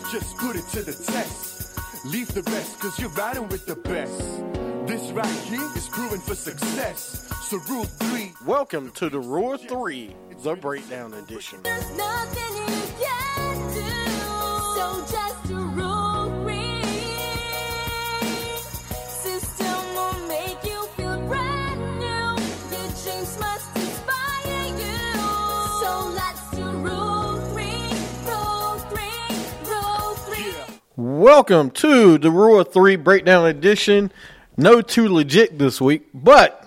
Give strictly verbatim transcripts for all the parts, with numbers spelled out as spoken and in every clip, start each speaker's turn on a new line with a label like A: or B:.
A: just put it to the test. Leave the rest, cause you're riding with the best. This right here is proven for success. So rule three.
B: Welcome to the Rule three, the Breakdown Edition.
C: There's nothing you can do, so just a rule three. System will make you feel brand new. Your dreams must inspire you. So let's do rule three, rule three, rule three.
A: Yeah.
B: Welcome to the Rule three Breakdown Edition. No too legit this week, but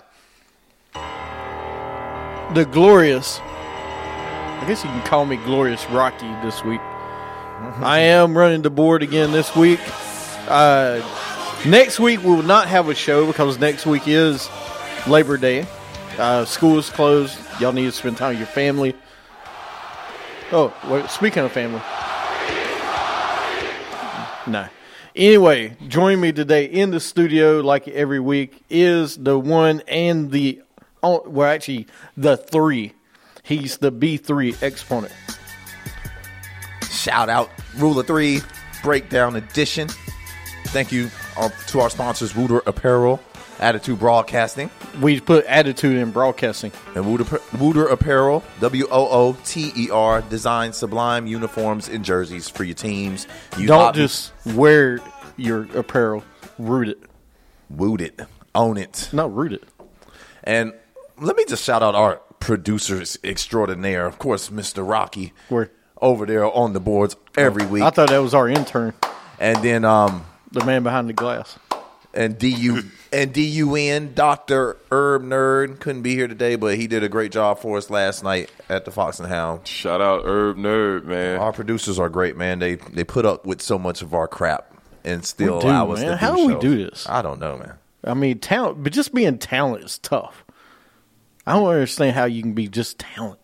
B: the glorious, I guess you can call me Glorious Rocky this week. I am running the board again this week. Uh, next week we will not have a show because next week is Labor Day. Uh, school is closed. Y'all need to spend time with your family. Oh, wait, speaking of family. No. Anyway, joining me today in the studio, like every week, is the one and the, oh, well, actually, the three. He's the B three exponent.
D: Shout out, Rule of Three, Breakdown Edition. Thank you uh, to our sponsors, Wooter Apparel, Attitude Broadcasting,
B: We put attitude in broadcasting.
D: and Wooter, Wooter Apparel, W O O T E R, design sublime uniforms and jerseys for your teams. You
B: Don't
D: hobby-
B: just wear your apparel, root it.
D: Woot it, own it.
B: No, root it.
D: And let me just shout out our producers extraordinaire, of course, Mister Rocky,
B: Where?
D: over there on the boards every week.
B: I thought that was our intern,
D: And then um
B: the man behind the glass.
D: and D U and D U N, Doctor Herb Nerd couldn't be here today, but he did a great job for us last night at the Fox and Hound.
E: Shout out Herb Nerd, man.
D: Our producers are great, man. They they put up with so much of our crap and still
B: We do,
D: allow us
B: man.
D: to do
B: How do we
D: shows.
B: do this?
D: I don't know, man.
B: I mean, talent, but just being talent is tough. I don't understand how you can be just talent.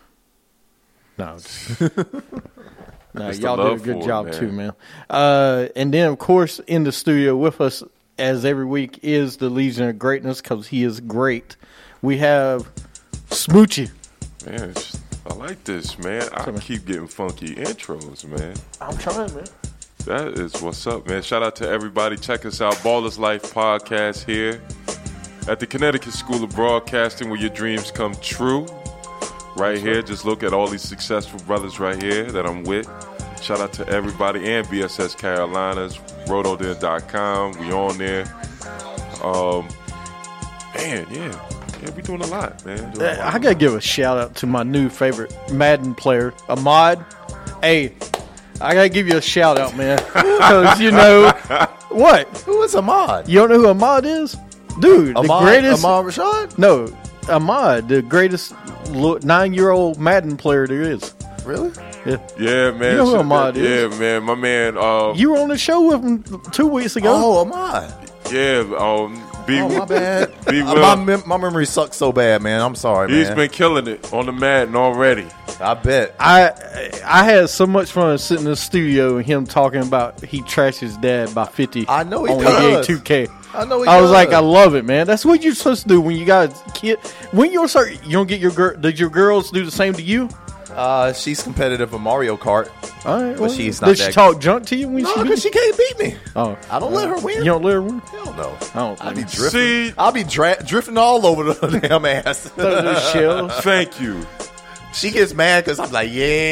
B: No, just- no,
E: It's the
B: y'all do a
E: love
B: good
E: for it,
B: job
E: man.
B: too, man. Uh, and then, of course, in the studio with us, as every week, is the Legion of Greatness because he is great. We have Smoochie.
E: Man, it's just, I like this, man. I
B: man.
E: keep getting funky intros, man.
B: I'm trying, man.
E: That is what's up, man. Shout out to everybody. Check us out. Ballers Life Podcast here at the Connecticut School of Broadcasting, where your dreams come true. Right here. Just look at all these successful brothers right here that I'm with. Shout out to everybody and B S S Carolinas, rotoden dot com. We on there. Um, man, yeah. Yeah, we doing a lot, man. Doing a
B: Uh,
E: lot.
B: I gotta give a shout out to my new favorite Madden player, Ahmad. Hey, I gotta give you a shout out, man, because you know what?
D: Who is Ahmad?
B: You don't know who Ahmad is, dude?
D: Ahmad,
B: the greatest.
D: Ahmad Rashad?
B: No, Ahmad, the greatest lo- nine-year-old Madden player there is.
D: Really?
B: Yeah,
E: Yeah, man.
B: You know who
E: Shit,
B: Ahmad
E: yeah,
B: is.
E: man. My man. Uh,
B: you were on the show with him two weeks ago.
D: Oh, Ahmad.
E: yeah. Um, B.
D: Oh, my bad.
E: B.
D: Uh,
E: Will.
D: my, mem- my memory sucks so bad, man. I'm sorry,
E: He's
D: man.
E: been killing it on the Madden already.
D: I bet.
B: I I had so much fun sitting in the studio and him talking about he trashed his dad by fifty.
D: I know he
B: on
D: does.
B: two K.
D: I know he
B: I was
D: does.
B: like, I love it, man. That's what you're supposed to do when you got a kid. When you're start, you don't get your girl. Did your girls do the same to you?
D: Uh, she's competitive in Mario Kart.
B: All right,
D: But she's not
B: Did she
D: that-
B: talk junk to you when
D: No,
B: she?
D: because
B: beat
D: she can't beat me.
B: Oh,
D: I don't let her win.
B: you don't let her win.
D: Hell no.
B: I don't
D: I'll be
B: think so.
D: drifting.
E: See?
D: I'll be dra- drifting all over the damn ass.
B: Throw those shells.
E: Thank you.
D: She gets mad because I'm like,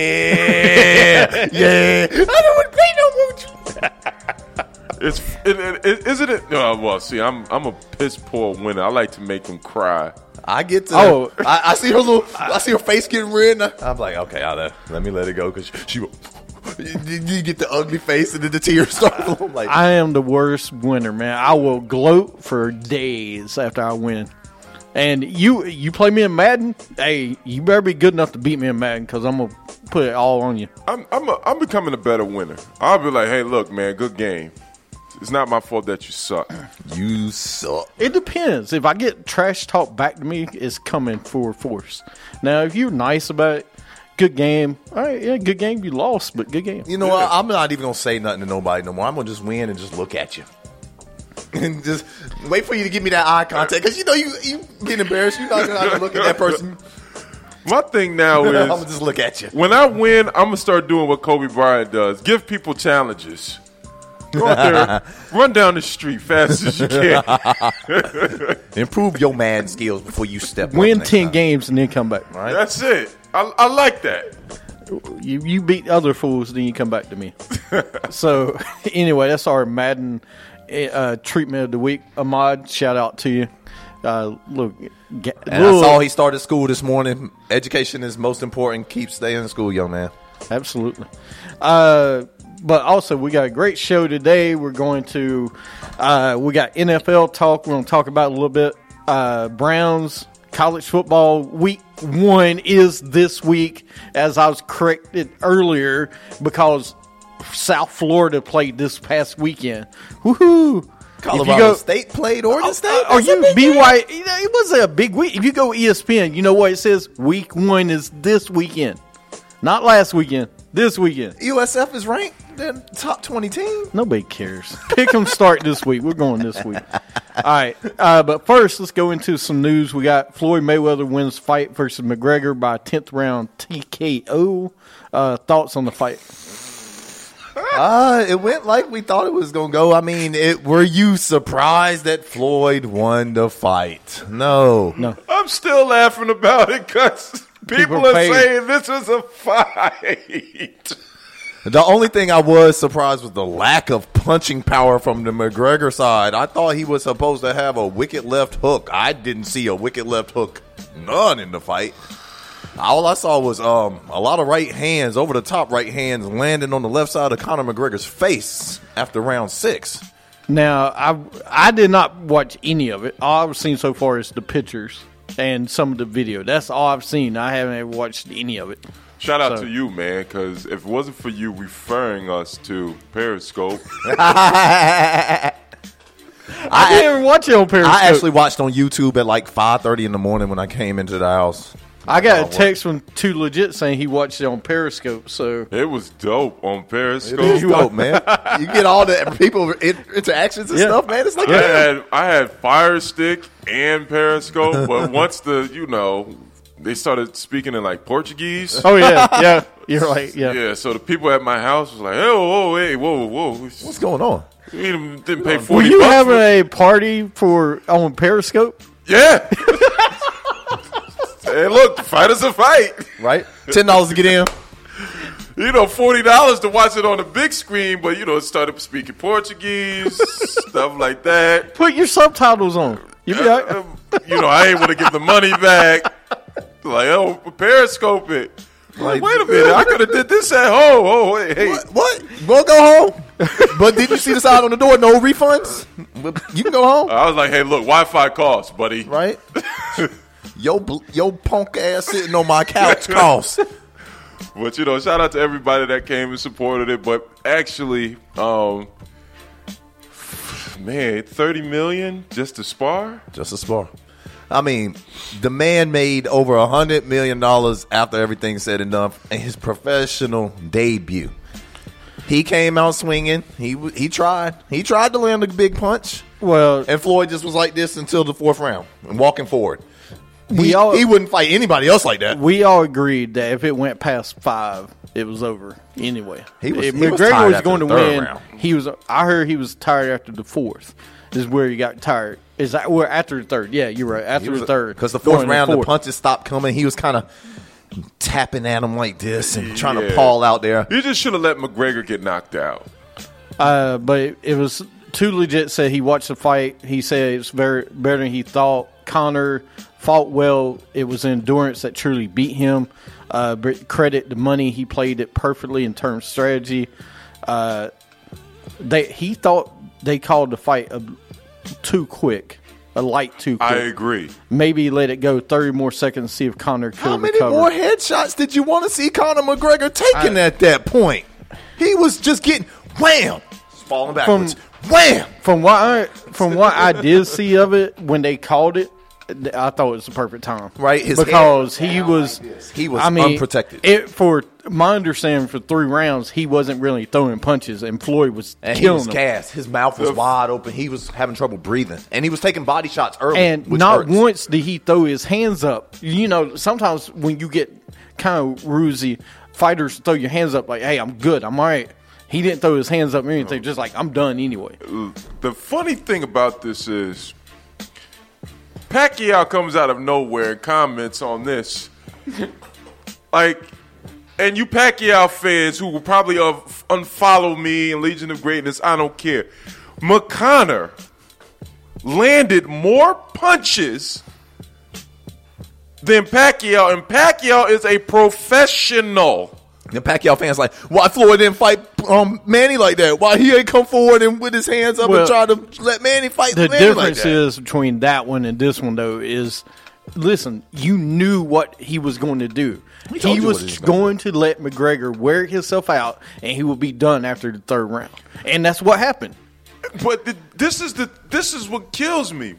D: yeah, yeah. I don't want to play no more with you.
E: It's it, it, it, isn't it? No, well, see, I'm I'm a piss poor winner. I like to make them cry.
D: I get to.
B: Oh.
D: I, I see her little. I see her face getting red. And I, I'm like, okay, I'll let, let me let it go because she. You, you get the ugly face and then the tears start. I'm like,
B: I am the worst winner, man. I will gloat for days after I win. And you you play me in Madden, hey, you better be good enough to beat me in Madden because I'm gonna put it all on you.
E: I'm I'm a, I'm becoming a better winner. I'll be like, hey, look, man, good game. It's not my fault that you suck.
D: you suck.
B: It depends. If I get trash talk back to me, it's coming full force. Now, if you're nice about it, good game. All right, yeah, good game. You lost, but good game.
D: You know what? I'm not even gonna say nothing to nobody no more. I'm gonna just win and just look at you. And just wait for you to give me that eye contact because you know you you get embarrassed. You're not gonna look at that person.
E: My thing now
D: I'm
E: is
D: gonna just look at you.
E: when I win, I'm gonna start doing what Kobe Bryant does: give people challenges. Go out there, run down the street fast as you can.
D: Improve your man skills before you step. up
B: Win
D: next
B: ten
D: time.
B: games and then come back.
D: Right?
E: That's it. I, I like that.
B: You you beat other fools, then you come back to me. So anyway, that's our Madden uh, treatment of the week. Ahmad, shout out to you. Uh, look, ga-
D: And I saw he started school this morning. Education is most important. Keep staying in school, young man.
B: Absolutely. Uh, but also, we got a great show today. We're going to, uh, we got N F L talk. We're going to talk about a little bit. Uh, Browns college football week one is this week, as I was corrected earlier, because South Florida played this past weekend. Woohoo!
D: Colorado
B: If you go,
D: State played Oregon State.
B: Are
D: That's a
B: you
D: big
B: B
D: game.
B: Y? You know, it was a big week. If you go E S P N, you know what it says? Week one is this weekend, not last weekend. This weekend.
D: U S F is ranked in top twenty team.
B: Nobody cares. Pick 'em start this week. We're going this week. All right. Uh, but first, let's go into some news. We got Floyd Mayweather wins fight versus McGregor by tenth round T K O. Uh, thoughts on the fight?
D: Uh, it went like we thought it was going to go. I mean, it, were you surprised that Floyd won the fight? No.
B: No.
E: I'm still laughing about it because people,
B: People
E: are
B: pay-
E: saying this was a fight.
D: The only thing I was surprised was the lack of punching power from the McGregor side. I thought he was supposed to have a wicked left hook. I didn't see a wicked left hook. None in the fight. All I saw was um, a lot of right hands, over the top right hands, landing on the left side of Conor McGregor's face after round six.
B: Now, I I did not watch any of it. All I've seen so far is the pictures and some of the video. That's all I've seen. I haven't ever watched any of it.
E: Shout out
B: So-
E: to you, man, because if it wasn't for you referring us to Periscope,
B: I, didn't even watch it on Periscope.
D: I actually watched on YouTube at like five thirty in the morning when I came into the house.
B: I got a text from Too Legit saying he watched it on Periscope. So
E: it was dope on
D: It
E: Periscope.
D: is dope, man. You get all the people in- interactions and
B: Yeah.
D: stuff, man. It's like
E: I had I had Fire Stick and Periscope, but once the you know they started speaking in like Portuguese.
B: oh yeah, yeah, you're right. Yeah.
E: Yeah, so the people at my house was like, "Oh, whoa, hey, whoa, whoa,
D: what's going on?
E: we didn't, didn't pay
B: Were
E: forty
B: you
E: bucks."
B: having
E: for-
B: a party for on Periscope?
E: yeah. Hey, look, the fight is a fight.
D: Right? Ten dollars to get in.
E: You know, forty dollars to watch it on the big screen, but you know, it started speaking Portuguese, stuff like that.
B: Put your subtitles on. You be all right.
E: Um, you know, I ain't want to give the money back. Like, oh, Periscope it. Like, wait a minute, I could have did this at home. Oh, wait, hey,
D: What? What? We'll go home. But did you see the sign on the door? No refunds. You can go home,
E: I was like, hey, look, Wi-Fi costs, buddy.
D: right? Yo, bl- yo, punk ass sitting on my couch costs.
E: But you know, shout out to everybody that came and supported it. But actually, um, man, thirty million just to spar.
D: Just a spar. I mean, the man made over a hundred million dollars after everything's said and done in his professional debut. He came out swinging. He w- he tried. He tried to land a big punch,
B: Well,
D: and Floyd just was like this until the fourth round and walking forward.
B: We
D: He,
B: all-
D: he wouldn't fight anybody else like that.
B: we all agreed that if it went past five, it was over anyway.
D: He was-
B: if
D: he was
B: McGregor
D: tired
B: was
D: after
B: going to
D: the third
B: win.
D: round.
B: He was. I heard he was tired after the fourth. Is where he got tired. Is that where after the third? Yeah, you're right. After the third,
D: Because the fourth
B: Going to
D: round, the
B: fourth.
D: punches stopped coming. He was kind of tapping at him like this and trying to
E: Yeah.
D: pawl out there.
E: You just should have let McGregor get knocked out.
B: Uh, but it, it was Too Legit. Said he watched the fight. He said it's very better than he thought. Connor fought well. It was endurance that truly beat him. Uh, but credit the money. He played it perfectly in terms of strategy. Uh, they he thought they called the fight a, too quick, a light too quick.
E: I agree.
B: Maybe let it go thirty more seconds. See if Connor could
D: How many
B: recover.
D: more headshots did you want to see Conor McGregor taking
B: I-
D: at that point? He was just getting wham, falling backwards. Wham.
B: From what I, from what I did see of it when they called it, I thought it was the perfect time.
D: Right, his
B: because he was
D: He was
B: I mean,
D: unprotected.
B: It, for my understanding for three rounds, he wasn't really throwing punches, and Floyd was
D: And he
B: killing
D: was
B: him.
D: gassed. His mouth was wide open. He was having trouble breathing. And he was taking body shots early.
B: And
D: which
B: not
D: hurts.
B: once did he throw his hands up. You know, sometimes when you get kind of roozy, fighters throw your hands up like, hey, I'm good, I'm all right. He didn't throw his hands up or anything, just like, I'm done anyway.
E: The funny thing about this is Pacquiao comes out of nowhere and comments on this. Like, and you Pacquiao fans who will probably uh, unfollow me and Legion of Greatness, I don't care. McConnor landed more punches than Pacquiao, and Pacquiao is a professional.
D: The Pacquiao fans like, why Floyd didn't fight um, Manny like that? Why he ain't come forward and with his hands up
B: Well,
D: and try to let Manny fight
B: The
D: Manny
B: difference
D: like that?
B: is between that one and this one, though, is listen, you knew what he was going to do.
D: He told
B: He
D: you what
B: was
D: he was gonna
B: going to let McGregor wear himself out, and he would be done after the third round. And that's what happened.
E: But the, this is the this is what kills me.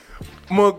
E: Mc,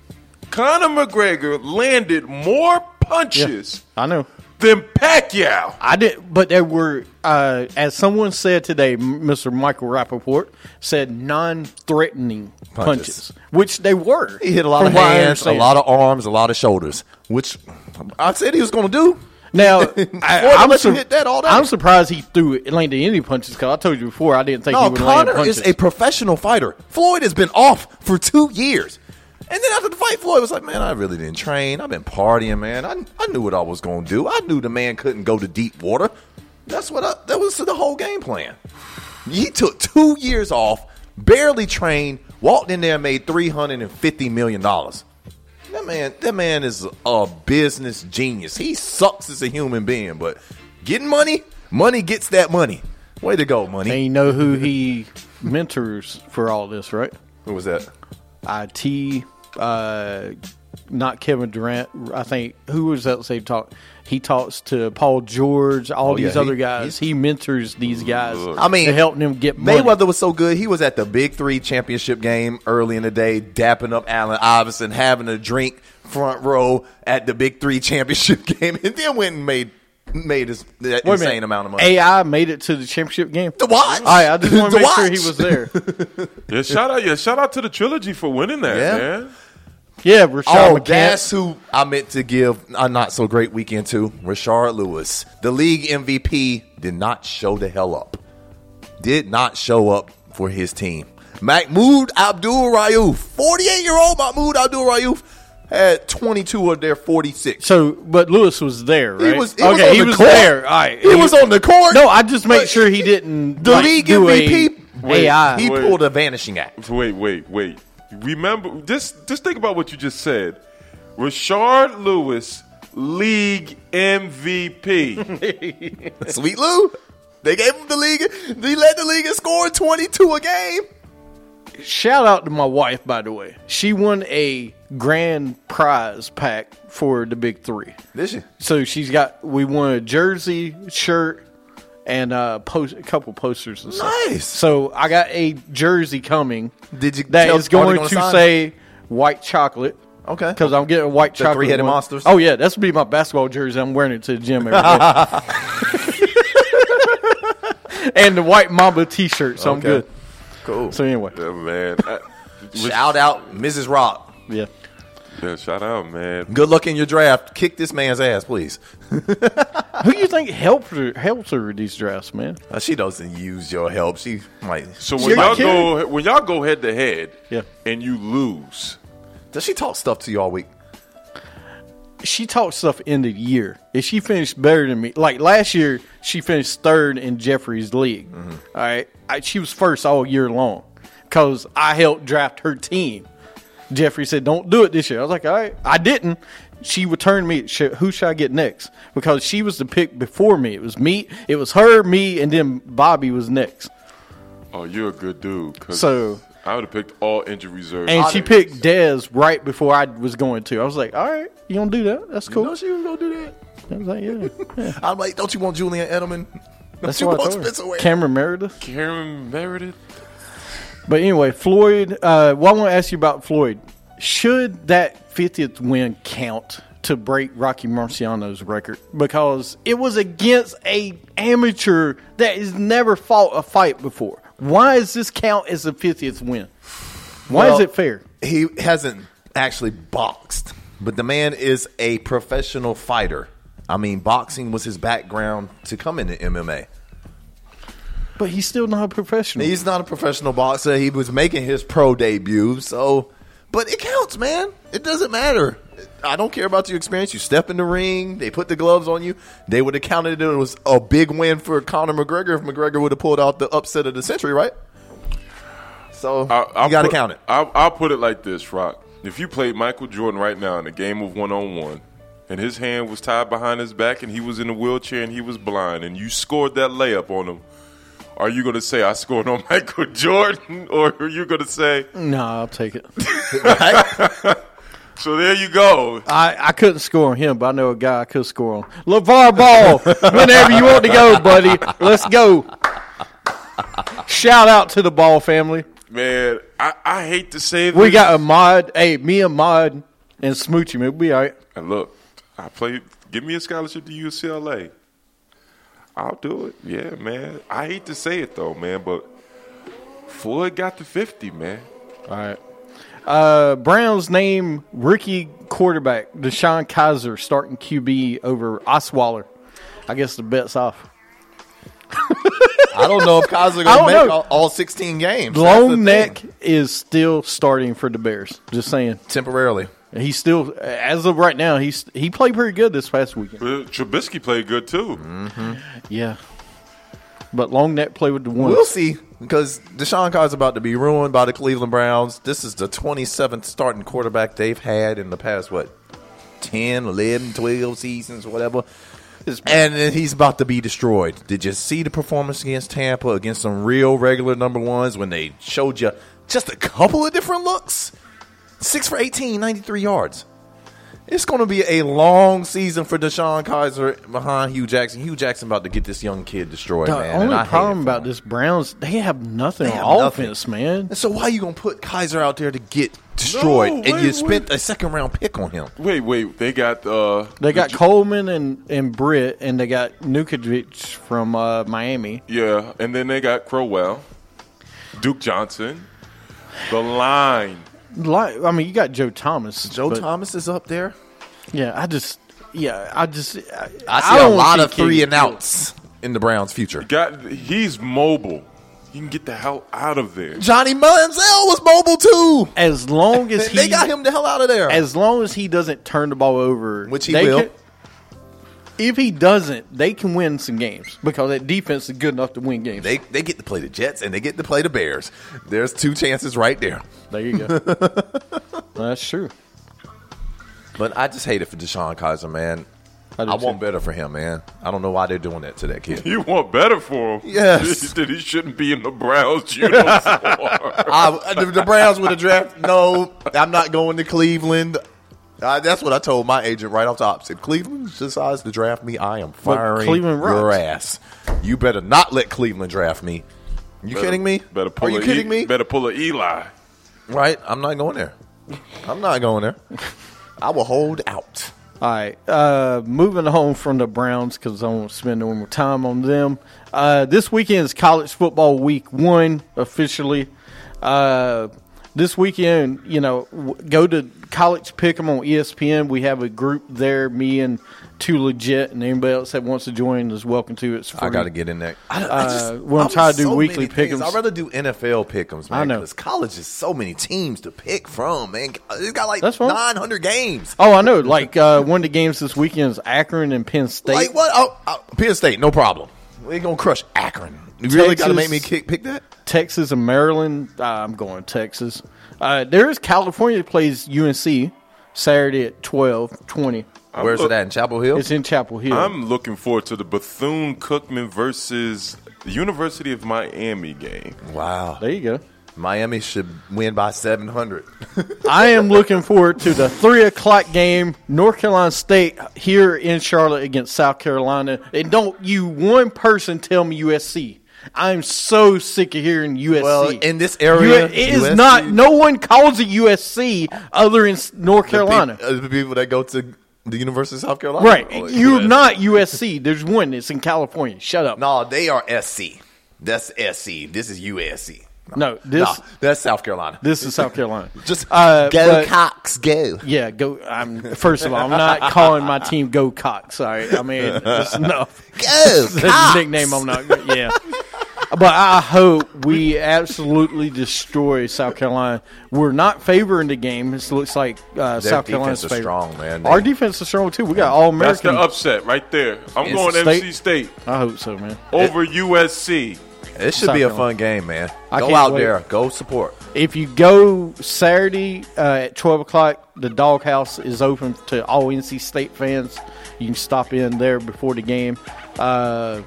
E: Conor McGregor landed more punches
B: I know.
E: than Pacquiao.
B: I did, but there were, uh, as someone said today, Mister Michael Rappaport said non-threatening punches,
D: Punches.
B: which they were.
D: He hit a lot
B: from
D: of
B: what I
D: hands, a
B: understand.
D: lot of arms, a lot of shoulders, which I said he was going to do.
B: Now, I,
D: Floyd
B: I'm,
D: let you
B: sur-
D: hit that all day.
B: I'm surprised he threw it, landed any punches, because I told you before I didn't think he
D: No,
B: would land
D: Conor
B: punches.
D: is a professional fighter. Floyd has been off for two years. And then after the fight, Floyd was like, man, I really didn't train. I've been partying, man. I, I knew what I was going to do. I knew the man couldn't go to deep water. That's what I, that was the whole game plan. He took two years off, barely trained, walked in there and made three hundred fifty million dollars. That man, that man is a business genius. He sucks as a human being, but getting money, money gets that money. Way to go, money.
B: And you know who he mentors for all this, right?
D: Who was that?
B: I T, uh, not Kevin Durant. I think, who was that say talk? He talks to Paul George, all
D: Oh, yeah,
B: these
D: he-
B: other guys. He mentors these guys.
D: I mean,
B: to help them get money.
D: Mayweather was so good. He was at the Big Three championship game early in the day, dapping up Allen Iverson, having a drink front row at the Big Three championship game, and then went and made made his that
B: Wait a
D: insane
B: minute.
D: amount of money.
B: A I made it to the championship game.
D: To watch.
B: All right, I just want
D: To
B: to make sure he
D: watch.
B: was there.
E: Yeah, shout out, yeah, shout out to the trilogy for winning that,
D: Yeah.
E: man.
B: Yeah, Rashad
D: Oh,
B: McCants.
D: guess who I meant to give a not so great weekend to? Rashard Lewis. The league M V P did not show the hell up. Did not show up for his team. Mahmoud Abdul Rauf, forty-eight-year-old Mahmoud Abdul Rauf, had twenty-two of their forty-six.
B: So, but Lewis was there, right?
D: He was, he was
B: okay,
D: on
B: he
D: the
B: was
D: court.
B: there. All right,
D: He, was on the court.
B: No, I just made
D: But
B: sure he didn't.
D: The
B: like,
D: league
B: do
D: M V P,
B: a A I.
D: he
E: Wait.
D: pulled a vanishing act.
E: Wait, wait, wait. Remember, just just think about what you just said. Rashard Lewis, league M V P.
D: Sweet Lou. They gave him the league. They led the league and scored twenty-two a game.
B: Shout out to my wife, by the way. She won a grand prize pack for the Big Three.
D: Did she?
B: So she's got. We won a jersey, shirt, and uh, post, a couple posters and stuff.
D: Nice.
B: So I got a jersey coming.
D: Did you
B: That
D: tell-
B: is
D: are they
B: going
D: gonna
B: to
D: sign
B: say white chocolate.
D: Okay.
B: Because I'm getting white
D: The
B: chocolate.
D: three-headed
B: one.
D: monsters?
B: Oh, yeah. That's going to be my basketball jersey. I'm wearing it to the gym every day. And the white Mamba t-shirt, so I'm
D: Okay.
B: good.
D: Cool.
B: So anyway,
E: Yeah, man. I-
D: Shout out Missus Rock.
B: yeah.
E: yeah, shout out, man.
D: Good luck in your draft. Kick this man's ass, please.
B: Who do you think helped her, helps her with these drafts, man?
D: Uh, she doesn't use your help. She might.
E: So
B: She
E: when
B: might
E: y'all
B: kill
E: go when y'all go head to head,
B: Yeah.
E: and you lose,
D: Does she talk stuff to you all week?
B: She talked stuff end of the year. If she finished better than me, like last year, she finished third in Jeffrey's league.
D: Mm-hmm.
B: All right, I, she was first all year long because I helped draft her team. Jeffrey said, "Don't do it this year." I was like, "All right," I didn't. She returned me. Sh- Who should I get next? Because she was the pick before me. It was me. It was her, me, and then Bobby was next.
E: oh, you're a good dude. 'cause
B: So-
E: I would have picked all injury reserve.
B: And she
E: players.
B: picked Dez right before I was going to. I was like, "All right, you gonna do that? That's cool."
D: No, she was gonna do that.
B: I was like, "Yeah." yeah.
D: I'm like, don't you want Julian Edelman? Don't
B: That's
D: you
B: what I
D: want
B: told her.
D: Spencer Ware?
B: Cameron Meredith.
E: Karen Meredith.
B: But anyway, Floyd, uh, well, I want to ask you about Floyd. Should that fiftieth win count to break Rocky Marciano's record because it was against a amateur that has never fought a fight before. Why does this count as a fiftieth win? Why
D: Well,
B: is it fair?
D: He hasn't actually boxed, but the man is a professional fighter. I mean, boxing was his background to come into M M A.
B: But he's still not a professional.
D: He's not a professional boxer. He was making his pro debut, so but it counts, man. It doesn't matter. I don't care about your experience. You step in the ring, they put the gloves on you. They would have counted it. It was a big win for Conor McGregor if McGregor would have pulled out the upset of the century, right? So
E: I'll, I'll
D: you got to
E: put-
D: count it.
E: I'll, I'll put it like this, Rock. If you played Michael Jordan right now in a game of one-on-one, and his hand was tied behind his back, and he was in a wheelchair, and he was blind, and you scored that layup on him, are you going to say, I scored on Michael Jordan, or are you going to say,
B: No, I'll take it.
E: so there you go.
B: I, I couldn't score on him, but I know a guy I could score on. LeVar Ball, whenever you want to go, buddy, let's go. Shout out to the Ball family.
E: Man, I, I hate to say this.
B: We got Ahmad, hey, me, Ahmad, and Smoochie, man. We'll be all right.
E: And look, I play. Give me a scholarship to U C L A. I'll do it. Yeah, man. I hate to say it though, man, but Floyd got the fifty, man.
B: All right. Uh, Browns name rookie quarterback Deshaun Kaiser starting Q B over Osweiler. I guess the bet's off.
D: I don't know if Kaiser
B: I
D: going
B: don't
D: to make
B: know.
D: all, all sixteen games. That's the
B: Long
D: thing.
B: Neck is still starting for the Bears. Just saying.
D: Temporarily.
B: He's still, as of right now, he's he played pretty good this past weekend.
E: But Trubisky played good too.
B: Yeah. But Long Neck played with the ones.
D: We'll see, because Deshaun Kaiser's about to be ruined by the Cleveland Browns. This is the twenty-seventh starting quarterback they've had in the past, what, ten, eleven, twelve seasons or whatever. And then he's about to be destroyed. Did you see the performance against Tampa, against some real regular number ones when they showed you just a couple of different looks? Six for eighteen, ninety-three yards. It's going to be a long season for Deshaun Kaiser behind Hugh Jackson. Hugh Jackson about to get this young kid destroyed,
B: The
D: man. and
B: only
D: I hate
B: problem
D: it for
B: about
D: him.
B: this Browns, they have nothing
D: They have
B: on
D: nothing.
B: offense, man.
D: And so why are you going to put Kaiser out there to get destroyed?
E: No,
D: and
E: wait,
D: you spent
E: wait.
D: a second round pick on him.
E: Wait, wait. They got uh
B: They got
E: the-
B: Coleman and, and Britt, and they got Nukovic from uh, Miami.
E: Yeah, and then they got Crowell, Duke Johnson, the line.
B: Like, I mean, you got Joe Thomas.
D: Joe
B: but,
D: Thomas is up there.
B: Yeah, I just, yeah, I just, I,
D: I see
B: I
D: a
B: don't
D: lot
B: see
D: of three
B: King
D: and outs in the Browns' future.
E: Got he's mobile. He can get the hell out of there.
D: Johnny Manziel was mobile too.
B: As long as he,
D: They got him the hell out of there.
B: as long as he doesn't turn the ball over,
D: Which he
B: they
D: will.
B: can- if he doesn't, they can win some games because that defense is good enough to win games.
D: They they get to play the Jets and they get to play the Bears. There's two chances right there.
B: there you go. That's true.
D: But I just hate it for Deshaun Kaiser, man.
B: I, do
D: I
B: too.
D: want better for him, man. I don't know why they're doing that to that kid.
E: You want better for him?
D: Yes.
E: That he shouldn't be in the Browns uniform.
D: I, the, the Browns would have drafted. No, I'm not going to Cleveland. Uh, that's what I told my agent right off top. Said Cleveland decides to draft me, I am firing
B: Cleveland
D: your
B: rocks.
D: ass. You better not let Cleveland draft me. You kidding me?
E: Better pull
D: Are you
E: a
D: kidding
E: E-
D: me?
E: Better pull a Eli.
D: Right? I'm not going there. I'm not going there. I will hold out.
B: All right, uh, moving on from the Browns because I won't spend no more time on them. Uh, this weekend is college football week one officially. Uh, this weekend, you know, w- go to College Pick'em on E S P N. We have a group there, me and Too Legit, and anybody else that wants to join is welcome to. It's free.
D: I got to get in there. I, I
B: Uh,
D: just,
B: we're gonna
D: I
B: try
D: was
B: to do
D: so
B: weekly
D: many things.
B: pick'ems.
D: I'd rather do N F L pick'ems, man.
B: I know.
D: Because college is so many teams to pick from, man. It's got like
B: That's fine.
D: nine hundred games.
B: Oh, I know. Like uh, one of the games this weekend is Akron and Penn State.
D: Like what? Oh, oh, Penn State, no problem. We're going to crush Akron. You really got to
B: Texas-
D: make me kick, pick that?
B: Texas and Maryland. Uh, I'm going Texas. Uh, there is California that plays U N C Saturday at twelve twenty.
D: Where's
E: look-
D: it at? In Chapel Hill?
B: It's in Chapel Hill.
E: I'm looking forward to the Bethune-Cookman versus the University of Miami game.
D: Wow.
B: there you go.
D: Miami should win by seven hundred.
B: I am looking forward to the three o'clock game, North Carolina State here in Charlotte against South Carolina. And don't you one person tell me U S C. I'm so sick of hearing U S C.
D: Well, in this area,
B: U- it is
D: U S C
B: not. No one calls it U S C other than North
D: The
B: Carolina.
D: peop- uh, The people that go to The University of South Carolina.
B: Right.
D: Oh,
B: You're
D: yeah.
B: not U S C. There's one that's in California. Shut up.
D: No, they are S C. That's S C. This is U S C.
B: No, this
D: No, that's South Carolina.
B: this is South Carolina.
D: Just
B: Uh,
D: go
B: but-
D: Cox, go.
B: Yeah, go. I'm first of all, I'm not calling my team Go Cox. Sorry, I mean that's enough.
D: Go
B: That's
D: Cox.
B: a nickname. I'm not. Yeah, but I hope we absolutely destroy South Carolina. We're not favoring the game. It looks like uh,
D: Their
B: South Carolina's
D: defense is
B: favorite.
D: strong, man.
B: Our
D: They-
B: defense is strong too. We got all
E: That's the
B: American.
E: upset right there. I'm
D: It's
E: going
B: State.
E: M C State
B: I hope so, man.
E: over U S C.
D: It should
B: South
D: be a
B: Carolina.
D: fun game, man.
B: I
D: Go
B: can't
D: out
B: wait.
D: there. Go support.
B: If you go Saturday uh, at twelve o'clock, the Doghouse is open to all N C State fans. You can stop in there before the game. Uh,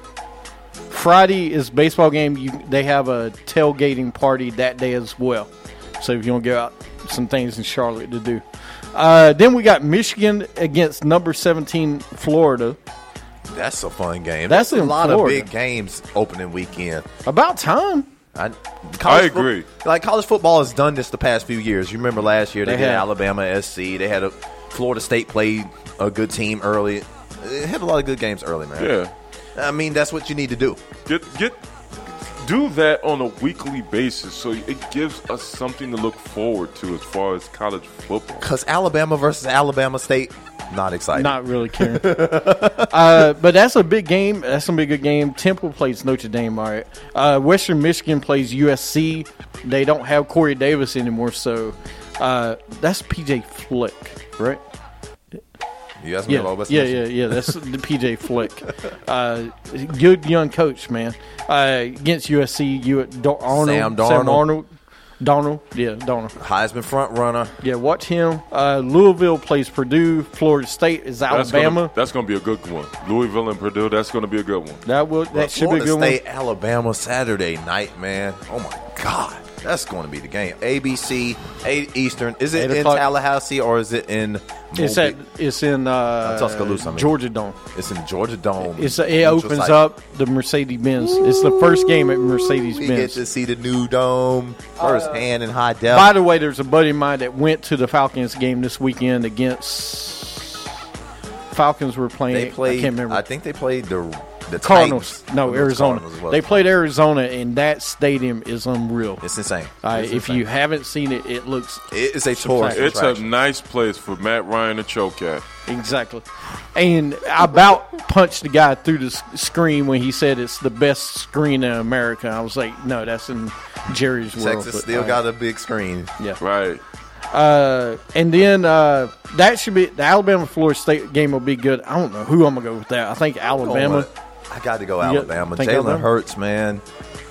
B: Friday is baseball game. You, they have a tailgating party that day as well. So if you want to go out, some things in Charlotte to do. Uh, then we got Michigan against number seventeen Florida.
D: That's a fun game.
B: That's
D: There's a
B: in
D: lot
B: Florida.
D: of big games opening weekend.
B: About time.
D: I,
E: I agree.
D: Fo- like college football has done this the past few years. You remember last year they,
B: They
D: did
B: have.
D: Alabama S C. They had a Florida State played a good team early. They had a lot of good games early, man.
E: Yeah.
D: I mean, that's what you need to do.
E: Get get do that on a weekly basis so it gives us something to look forward to as far as college football.
D: Because Alabama versus Alabama State, not exciting.
B: Not really caring. uh, but that's a big game. That's going to be a good game. Temple plays Notre Dame. All right. Uh, Western Michigan plays U S C. They don't have Corey Davis anymore, so uh, that's P J Flick, right?
D: You asked me
B: Yeah,
D: about West
B: yeah,
D: Michigan?
B: yeah, yeah. That's the P J Flick. Uh, good young coach, man. Uh, against U S C, you Arnold,
D: Sam Darnold.
B: Sam Arnold, Darnold, yeah, Darnold.
D: Heisman front runner.
B: Yeah, watch him. Uh, Louisville plays Purdue. Florida State is
E: That's
B: Alabama.
E: gonna, that's gonna be a good one. Louisville and Purdue, that's gonna be a good one.
B: That will that
D: But
B: should be a
D: Florida
B: good
D: State, Alabama Saturday night, man. Oh my God, that's going to be the game. A B C, eight Eastern. Is it
B: Eight
D: in
B: o'clock.
D: Tallahassee or is it in?
B: one. It's at
D: Mobile?
B: it's in uh,
D: Tuscaloosa, I mean.
B: Georgia Dome.
D: It's in Georgia Dome.
B: It's it
D: Neutral
B: opens
D: site.
B: up the Mercedes Benz. It's the first game at Mercedes
D: We get
B: Benz.
D: to see the new dome firsthand in high def.
B: By the way, there's a buddy of mine that went to the Falcons game this weekend against Falcons were playing.
D: They played.
B: I can't remember.
D: I think they played the the
B: Cardinals.
D: Titans.
B: No,
D: It was
B: Arizona.
D: Cardinals as well.
B: They played Arizona, and that stadium is unreal.
D: It's insane.
B: All right,
D: It's
B: if
D: insane.
B: you haven't seen it, it looks
D: it is a tourist
B: It's
E: It's
D: attraction.
E: a nice place for Matt Ryan to choke at.
B: exactly. And I about punched the guy through the s- screen when he said it's the best screen in America. I was like, no, that's in Jerry's world.
D: Texas
B: but,
D: still
B: uh,
D: got a big screen.
B: yeah.
E: Right.
B: Uh, and then uh, that should be the Alabama Florida State game will be good. I don't know who I'm gonna go with that. I think Alabama.
D: Oh, I got to go
B: You got-
D: Alabama.
B: think
D: Jalen
B: Alabama?
D: Hurts, man.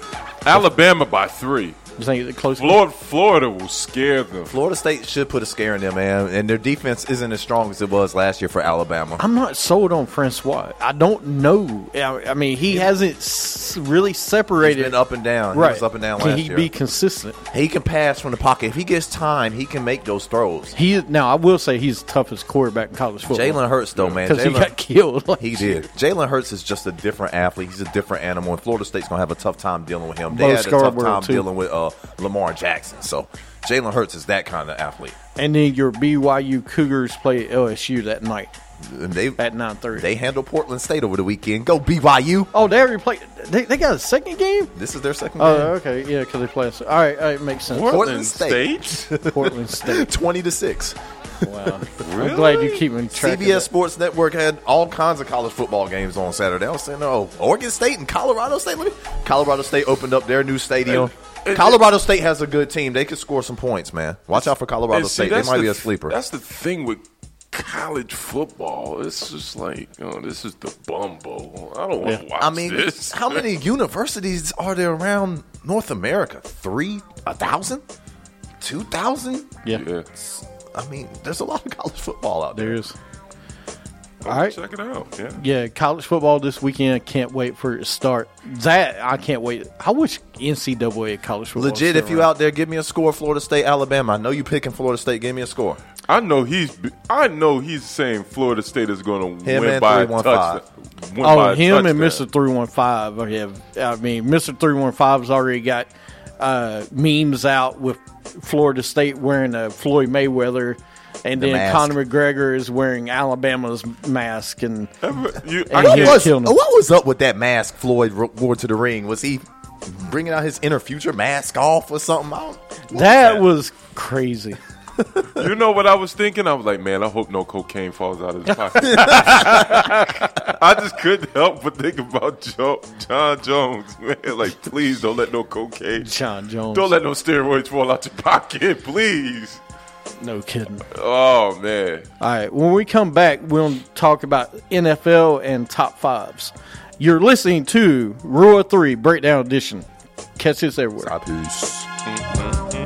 E: Alabama by three.
B: You think it's close?
E: Florida, Florida will scare them.
D: Florida State should put a scare in them, man. And their defense isn't as strong as it was last year for Alabama.
B: I'm not sold on Francois. I don't know. I I mean, he hasn't s- really
D: He's
B: separated.
D: been up and down.
B: right.
D: He was up and down
B: Can
D: last
B: he
D: year.
B: be consistent?
D: He can pass from the pocket. If he gets time, he can make those throws.
B: He now. I will say he's the toughest quarterback in college football.
D: Jalen Hurts, though, man.
B: because he
D: Jalen-
B: got killed. last
D: He
B: year.
D: did. Jalen Hurts is just a different athlete. He's a different animal, and Florida State's gonna have a tough time dealing with him. They
B: Bo
D: had a tough
B: Scarborough,
D: time
B: too.
D: dealing with uh, Lamar Jackson. So Jalen Hurts is that kind of athlete.
B: And then your B Y U Cougars play L S U that night
D: And they
B: at nine thirty.
D: they handled Portland State over the weekend. Go B Y U.
B: Oh, they already played. They, they got a second game.
D: This is their second
B: Oh,
D: game.
B: okay, yeah, because they play. us- All right, all right, makes sense.
D: Portland State.
B: Portland State.
D: Twenty to six.
B: Wow, I'm glad you're keeping track.
D: C B S
B: of
D: Sports Network had all kinds of college football games on Saturday. I was saying, oh, Oregon State and Colorado State. Let me- Colorado State opened up their new stadium.
E: And-
D: Colorado State has a good team. They could score some points, man. Watch out for Colorado
E: And see,
D: State. They
E: that's
D: might
E: the-
D: be a sleeper.
E: That's the thing with college football. It's just like, oh, this is the bum bowl. I don't want to
B: Yeah.
E: watch
D: I mean,
E: this.
D: how many universities are there around North America? Three? A thousand? Two thousand?
B: Yeah,
E: Yeah.
D: I mean, there's a lot of college football out there.
B: there is.
E: All
B: right.
E: Check it out. Yeah.
B: Yeah, college football this weekend. Can't wait for it to start. That I can't wait. I wish N C double A college football.
D: Legit,
B: was
D: if you
B: still around.
D: out there, give me a score. Florida State, Alabama. I know you picking Florida State. Give me a score.
E: I know he's. I know he's saying Florida State is going to
D: Him
E: win
D: and
E: by a
D: three one five.
E: touchdown. Win by
B: Oh,
E: a
B: him and
E: touchdown.
B: Mister Three One Five have. I mean, Mister Three One Five's already got uh, memes out with Florida State wearing a Floyd Mayweather And
D: The
B: then
D: mask.
B: Conor McGregor is wearing Alabama's mask, and
E: You,
B: And
E: I
D: What
B: he
E: can't,
D: was,
B: killed him.
D: what was up with that mask Floyd ro- wore to the ring? Was he bringing out his inner future mask off or something? I don't, what
B: that was crazy.
E: you know what I was thinking? I was like, man, I hope no cocaine falls out of his pocket. I just couldn't help but think about Joe, John Jones, man. Like, please don't let no cocaine,
B: John Jones.
E: don't let no steroids fall out your pocket, please.
B: No kidding.
E: Oh man,
B: All right, when we come back, we'll talk about N F L and top fives. You're listening to Rule of Three Breakdown Edition. Catch this everywhere.
D: Peace.